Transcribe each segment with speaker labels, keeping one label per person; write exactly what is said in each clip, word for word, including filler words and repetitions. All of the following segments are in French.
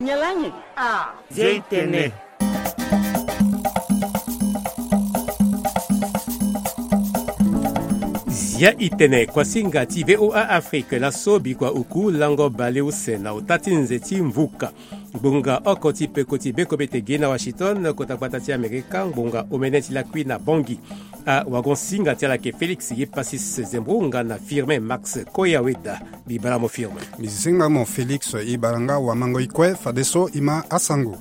Speaker 1: Nyalangi.
Speaker 2: Ah.
Speaker 3: Zeitene. Zia itene kwa singa ti V O A Afrique la sobi kwa uku lango bale usena utati nzeti mvuka. Bunga okoti pekoti beko betege na Washington kota kwatati Amerika bunga omeneti la kui na bongi. A wagon singa tia ke Felix ye pasis zembrunga na firme Max Koyaweda bibala mo firme.
Speaker 4: Mizinga mo Felix ibaranga wa mango ikwe fadeso ima asango.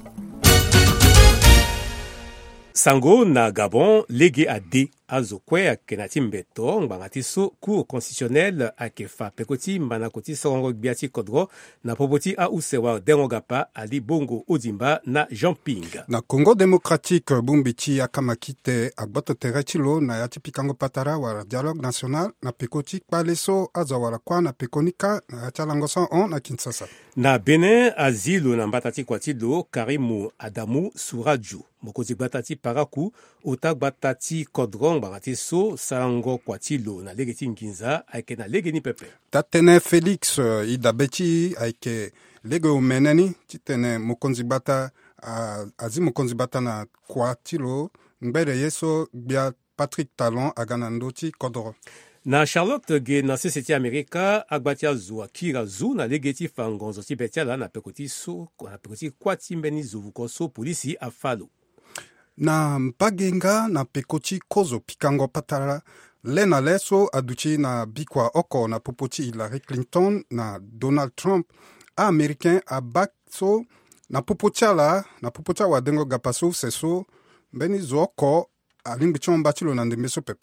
Speaker 3: Sango na Gabon lege a D azokwe akenati mbeto ngangati so cour constitutionnel akefa pekoti manakoti songo biati kodro na popoti a usewa dengogapa ali bongo odimba na Jean Ping.
Speaker 4: Na Congo démocratique bumbichi akamakite agboto terechilo na yati pikango patara wa dialogue national na pekoti paleso azawara kwa na pekonika na yati langosan on na Kinshasa.
Speaker 3: Na Benin azilo na mbatati kwatilo Karimu Adamu Suraju mokoti batati paraku ota batati kodron bangati so sango kwatilo na legeti nginza aike na legeni pepe.
Speaker 4: Tatene Felix uh, idabeti aike lege umeneni titene mokonzi bata uh, azi mokonzi bata na kwatilo mbere yeso bia Patrick Talon agana ndoti kodro.
Speaker 3: Na Charlotte ge na seseti Amerika agbatia zua kira zu na legeti fangonzo ti betiala na pekoti so na pekoti kwati mbeni zuvuko so polisi afalo.
Speaker 4: Na mpagenga na pekoti kozo pikango patara lena leso aduchi na bikwa oko na popoti Hillary Clinton na Donald Trump a Americain a bakso na popotiala na popotia wa dengo gapaso seso mbeni zoko alimbichon batilo na ndembeso pepe.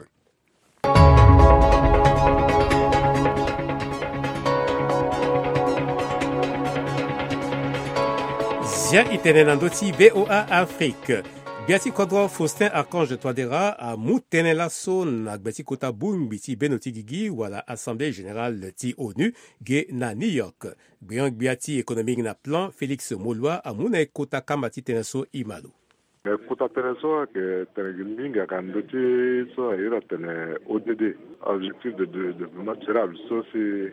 Speaker 3: Zia itene nandoti V O A Afrique. Biati kodro Faustin Archange Touadéra a moutene lasso na gbeti kota bumbi ti benoti gigi wala Assemblée Générale ti ONU ge na New York. Biang biati économique na plan Félix Molwa a mouna kota kamati teneso imalo.
Speaker 5: Kota teneso ke tenegiminga kandoti so ira tene O D D, objectif de développement durable. So c'est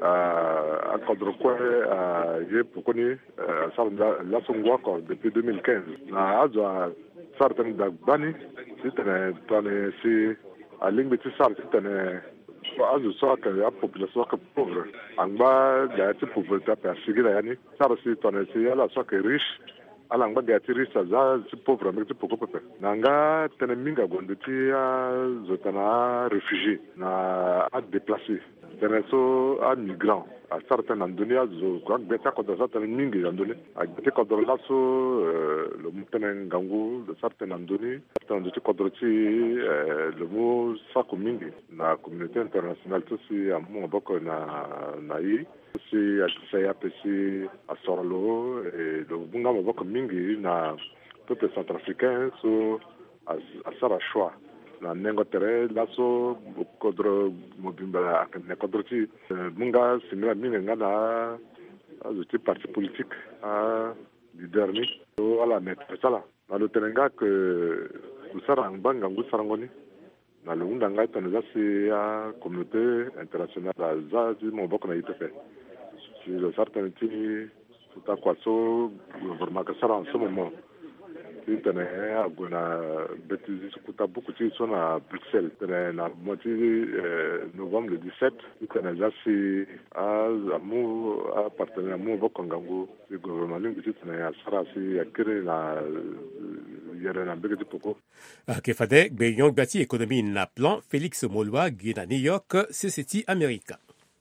Speaker 5: à cadre quoi j'ai pokoni ça la songwa ko depuis deux mille quinze. Na azwa sartan da bani sitene tane si a lingbe ti sar sitene azu so ka ya population ka pauvre angba da ti pauvreté pa sigila yani sar si tane si ala so ka riche ala ngba ga ti riche za ti pauvre mais ti poko pepe nanga tene minga gondo ti zotana réfugié na a déplacé tene so a migrant a certains andoni azo kwa beta ko da certains mingi andoni a beta ko da laso le mutenen gangu de certains andoni certains de ko droti le mot sa mingi na communauté internationale tout si a mo boko na na yi si a saya pesi a sorlo et le bunga mo boko mingi na peuple centrafricain so a sara choix na nengo tere laso kodro mobimba akne kodroti munga simila minga ngana azuti parti politique a leader ni to ala net sala na lo terenga que usara nganga ngusarangoni na lo nganga tanaza si a communauté internationale za di moboko na itefe si le certainty tout à quoi so gouvernement que ça en ce moment tene agona betizi kuta beaucoup ti sona Bruxelles tene na moitié novembre le dix-sept tene jasi a amu a partenaire mu bokongango le gouvernement lingi tene ya sarasi akire na yere na bege poko
Speaker 3: ke fade be yong bati économie na plan Félix Molwa gina New York C C T America.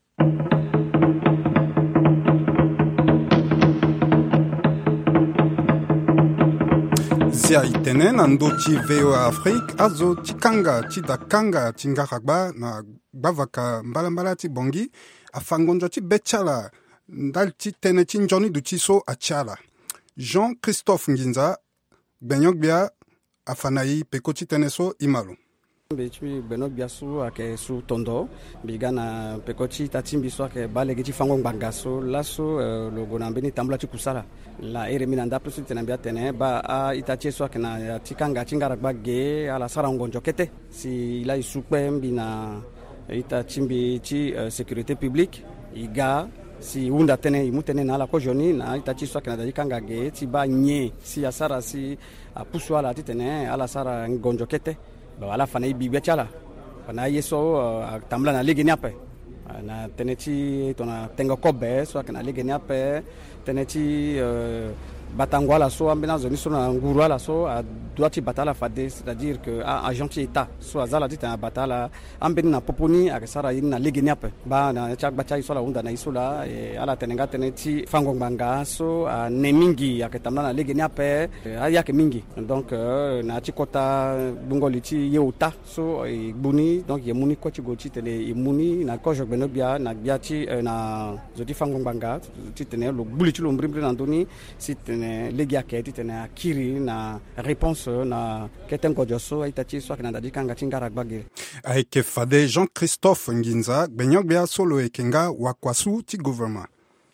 Speaker 4: Zia itene na ndoti V O A Afrique azo tikanga tidakanga tingaragba na bavaka mbalambala ti bongi afangonjo ti bechala ndal ti tene ti njoni du ti so achala. Jean-Christophe Nginza benyogbia afanayi peko ti tene so imalo.
Speaker 6: Betui beno biasu ake su tondo bigana pekoti tatimbi so ake balege ti fango bangaso laso logo na beni tambula ti kusala la ere minanda plus tenambia tene ba a itache so ake na tikanga chingara bagge ala sarango njokete si ila isukpe mbina ita timbi ti sécurité publique iga si unda tene imu tene na la ko joni na itachi so kana kanga ge ti ba nye si asara si apuswa la titene ala sara ngonjo kete ba ala fana ibibia chala fana yeso tamla na ligini ape na teneti tona tengo kobe so kana ligini ape teneti batangwa la so ambena zoni so na ngurwa la so a doiti batala fade, c'est-à-dire que a agenti état so azala dit na batala ambeni na poponi a sara ina ligini ape ba na chak bacha isola unda na isola e ala tenenga teneti fango banga so a nemingi akatamna na ligini ape ya ke mingi donc na chikota bungoliti yeuta so e buni donc yemuni ko chigoti tele imuni na ko jogbenobia na biati na zoti fango banga titene lo buliti lo mbrimbre na ndoni sit legia keti tena kiri na réponse na ketengo joso itachi so kana dadi kanga chingara gbagire
Speaker 4: aike fade Jean-Christophe Nginza benyok bia solo ekenga wakwasu ti gouvernement.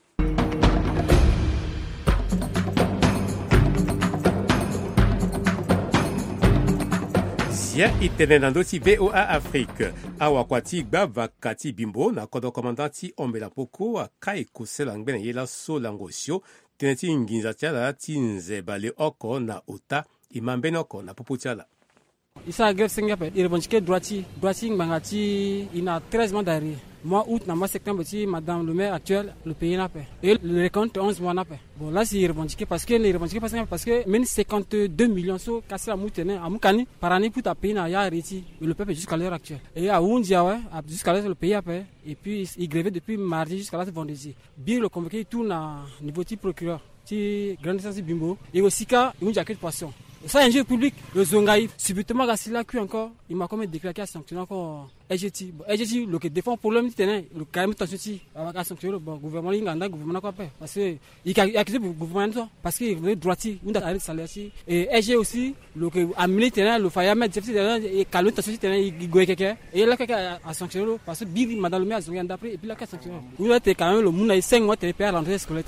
Speaker 3: Zia itene nando ti V O A Afrique awa kwati gbava kati bimbo na kodo komandanti ombela poko a kai kusela ngbe na yela so langosio teneti Nginza tiala tinze bale oko na ota imambe noko na pupuchala.
Speaker 1: Isa guerre singape il revendiquait droiti droiti ngangati ina treize mois d'arrêt. Mois août na mois septembre ti madame le maire actuel le pays n'a pas et le récolte onze mois n'a pas. Bon là c'est revendiqué parce que les revendiqué parce que parce que même cinquante-deux millions so cassé la moutene amukani par année pour ta pays na ya reti le peuple jusqu'à l'heure actuelle. Et à Undia ouais jusqu'à l'heure le pays a fait et puis il grévait depuis mardi jusqu'à la vendredi. Bien le convoqué tout na niveau ti procureur ti grande instance Bimbo et aussi ka une jaquette poisson. Ça, un jeu public, le Zongaï, subitement, il a cru encore, il m'a quand même déclaré qu'il a sanctionné encore E G T. E G T, le qui défend pour l'homme, le carrément tension, il a sanctionné le gouvernement, il a un gouvernement quoi faire. Parce qu'il a accusé le gouvernement, parce qu'il est droitier, il a arrêté de salaire. Et E G aussi, le qui a amené le Fayam, et Kalou tension, il goye quelqu'un. Et là, quelqu'un a sanctionné, parce que Bill, madame le maire, ils ont d'après, et puis là, il a sanctionné. Il a été quand même le monde, il a cinq mois, il a payé à l'entrée scolaire,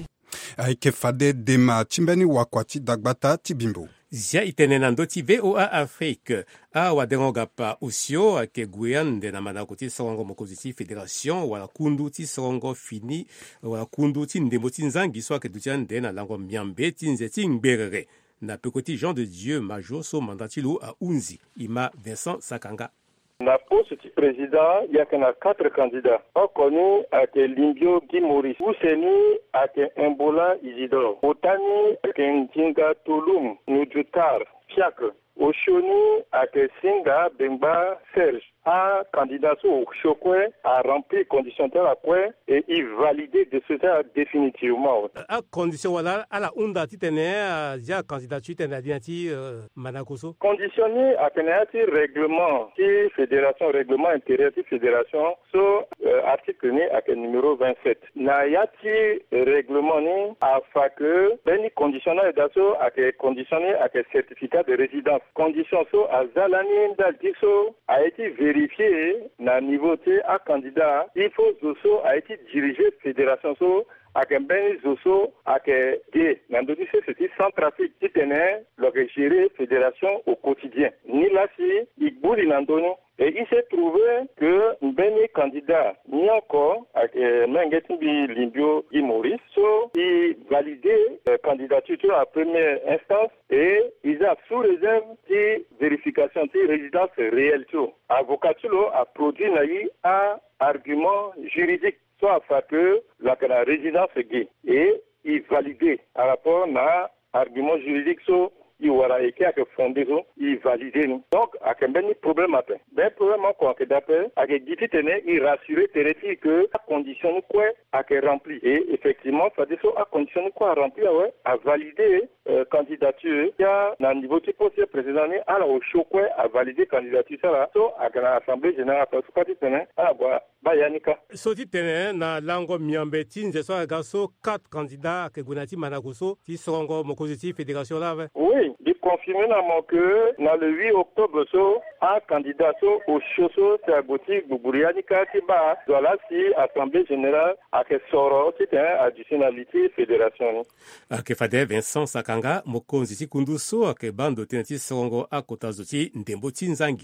Speaker 4: aike fade dema chimbeni wakwati dagbata tibimbo.
Speaker 3: Zia itenenando ti V O A Afrique a wadengoga pa usio ake Guyane na manako ti songo mokoziti fédération wala kundu ti songo fini wala kundu ti ndembo ti nzangi so ake dutiande na lango miambe ti nzeti ngberere na pekoti Jean de Dieu Major so mandatilo a Unzi ima Vincent Sakanga.
Speaker 2: Na poste du président, il y a quatre candidats. On connaît avec Limbio Guy Maurice, Ousseni avec Mbola Isidore, Otani avec Ndinga Touloum, Nudjutar, Fiacre, Oshoni avec Singa Bemba Serge. Un candidat au Chokwe a rempli condition de la quoi et il validé de ce fait définitivement.
Speaker 3: À condition voilà à la onda titene déjà candidature tene adianti Manakoso.
Speaker 2: Conditionné à tenir règlement qui fédération règlement intérieur de fédération sur euh, article né avec numéro vingt-sept. Na yati règlement ni afin que ben conditionné d'asso avec conditionné avec certificat de résidence. Condition so à Zalani d'Aldiso a été vérifié na niveau T à candidat. Il faut Zoso a été dirigé fédération so avec un ben Zoso avec D. Nandoni c'est sans trafic qui tenait le gérer fédération au quotidien. Ni là si il bouli Nandoni. Et il s'est trouvé que ben candidat ni encore avec Mengetimbi Limbio Guy Maurice so il validait la candidature à première instance et ils a sous réserve de vérification de résidence réelle. Avocat a produit un argument juridique soit afin que la résidence est gay et il validait par rapport à argument juridique so il aura été fondé, il validé nous. Donc, avec un problème après. Ben problème encore que d'après, avec Guiti tenait, il rassurait Tereti que la condition quoi a rempli. Et effectivement, ça dit ça à condition quoi a rempli, ouais, a validé euh, candidature. Il y a un niveau de poste président, alors au choc quoi a validé candidature ça là. So à l'Assemblée générale, parce que Guiti tenait, alors voilà. Bayanika.
Speaker 3: Soti tene na lango miambe tinze so gaso quatre candidats que Gunati Manakoso qui sont mokoziti fédération là.
Speaker 2: Oui, il confirme que dans le huit octobre so un candidat so au choso c'est Agoti Buburianika qui ba voilà si assemblée générale a que soro c'est un additionnalité fédération.
Speaker 3: Que fade Vincent Sakanga mokonzi kunduso ake bando tenati songo akota zoti ndembo tinzangi.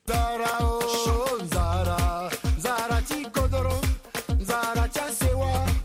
Speaker 7: Zara, oh, Zara, Zara, Chikodoro, Zara, Chasewa.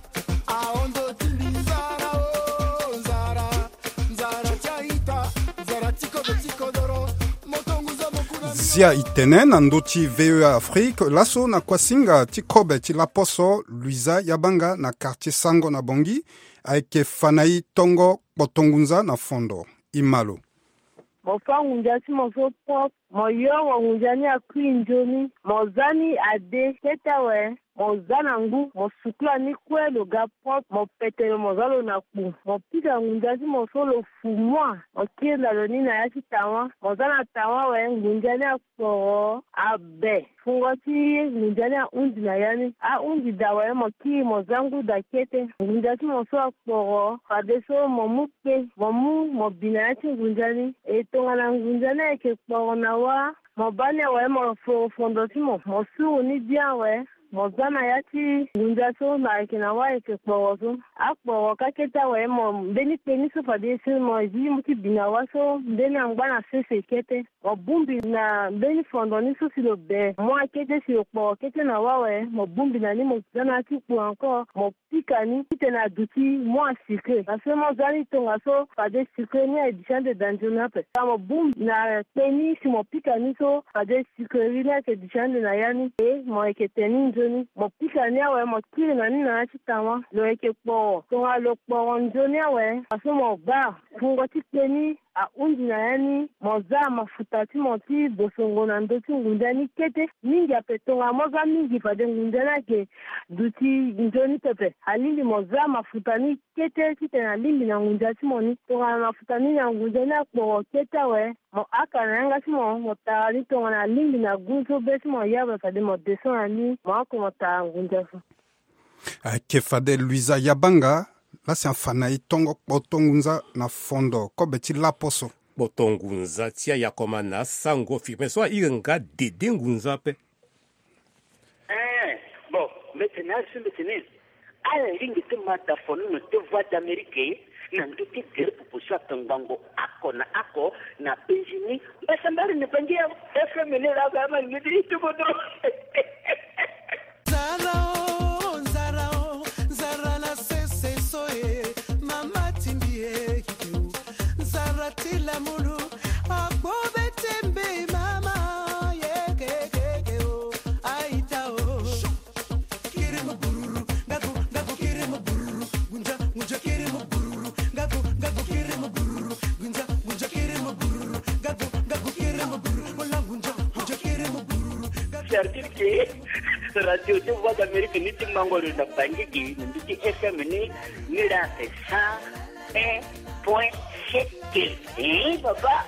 Speaker 4: zia itene na ndoti V E A Afrique laso na kwasinga ti kobe ti laposo Luisa Yabanga na quartier Sango na Bongi ayeke fanai tongo botongunza na fondo imalo
Speaker 7: mo fa ngunja ti mo so pop mo yo mo ngunja ni akui njoni mo zani ade keta we mo zana ngu mo sukla ni kwelo ga pop mo petelo mo zalo na ku mo pika ngunja ti mo so lo fumwa mo kila lo ni na ya ti tawa mo zana tawa we ngunja ni akpo abe fungo ti ngunja ni undi na yani a undi da we mo ki mo zangu da kete ngunja ti mo so akpo ade so mo mupe mo mu mo bina ti ngunja ni e tonga na ngunja ni ke kpo na wa mo bane we mo fo fondo ti mo mo su ni dia we mo zana ya ti ngunja so na kina wa ke kpo so akpo ka keta we mo beni peni so fa de se mo ji mo ti bina wa so beni angba na se se kete mo bumbi na beni fondo ni so si lo be mo kete si okpo kete na wa we mo bumbi na ni mo zana ti ku anko mo pika ni ti na duti mo asike na se mo zani to nga so fa de sike ni edition de danjona pe mo bumbi na peni si mo pika ni so fa de sike ri na edition de na yani e mo ekete ni mo pika ni awe mo kiri na ni na chitawa lo eke po to nga lo po njoni awe aso mo ba fungo ti peni a undi na yani mo za mafuta ti mo ti bosongo na ndo ti ngunda ni kete mingi apetonga mo za mingi fa de ngunda na ke duti njoni pepe alindi mo za mafuta ni kete ti te na limbi na ngunda ti mo ni to nga mafuta ni na ngunda na po kete we mo aka na nga ti mo mo ta ni to nga na limbi na gunso be ti mo ya ba fa de mo deson ani mo ko mo ta ngunda fo
Speaker 4: ke fa de Luisa Yabanga la si fanai tongo botongunza na fondo kobe ti laposo
Speaker 3: botongunza tia yakoma na sango firme so irenga dede ngunza pe
Speaker 8: eh bon maintenant je me tenais à la ligne de mataphone no te voix d'américain na nduti de proposition tangango ako na ako na benjini basambari ne pangia F M N la kama ngidi tu bodo radio de voix d'Amérique ni ti mangoro da bangi ki ni F M ni ni la cent un point sept eh papa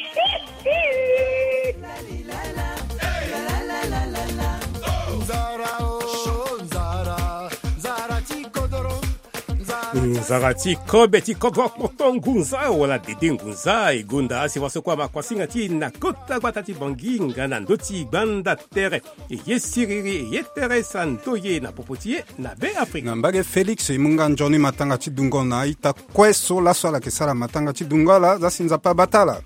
Speaker 4: Zara oh Zara Zara ti kodoro
Speaker 3: Nzara ti kobe ti kodro botongunza wala dede ngunza igunda asi waso kwa makwasinga ti na kota kwata ti banginga na ndoti banda tere e yesiriri e yetere santoye na popotie na be Afrika
Speaker 4: na mbage Felix imunga njoni matanga ti dungo na ita kweso la swala ke sala matanga ti dungo la za sinza pa batala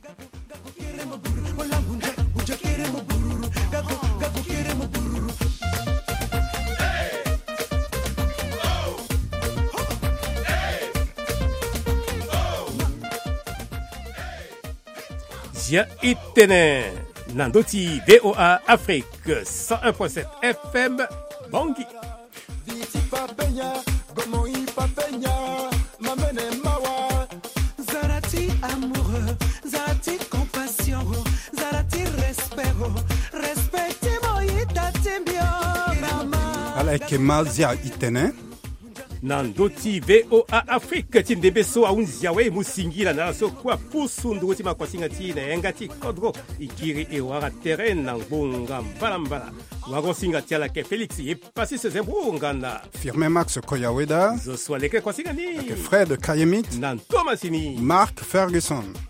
Speaker 3: Zia itene nandoti V O A Afrique cent un point sept F M Bongi
Speaker 9: Viti papenya gomo i papenya mamene mawa Zarati amoureux Zarati compassion Zarati respect Respecte mo ita tembio mama
Speaker 4: ala ke mazia itene
Speaker 3: nandoti V O A Afrique ti ndebe so aunzia we musingila na so kwa pusundu ti makwasinga ti na engati kodro ikiri e wara terrain na ngonga mbala wago singa ti ala ke Felix e passi se zembunga na
Speaker 4: firme Max Koyaweda
Speaker 3: zo swaleke kwasinga ni
Speaker 4: ke Fred Kayemit
Speaker 3: nan Thomasini
Speaker 4: Mark Ferguson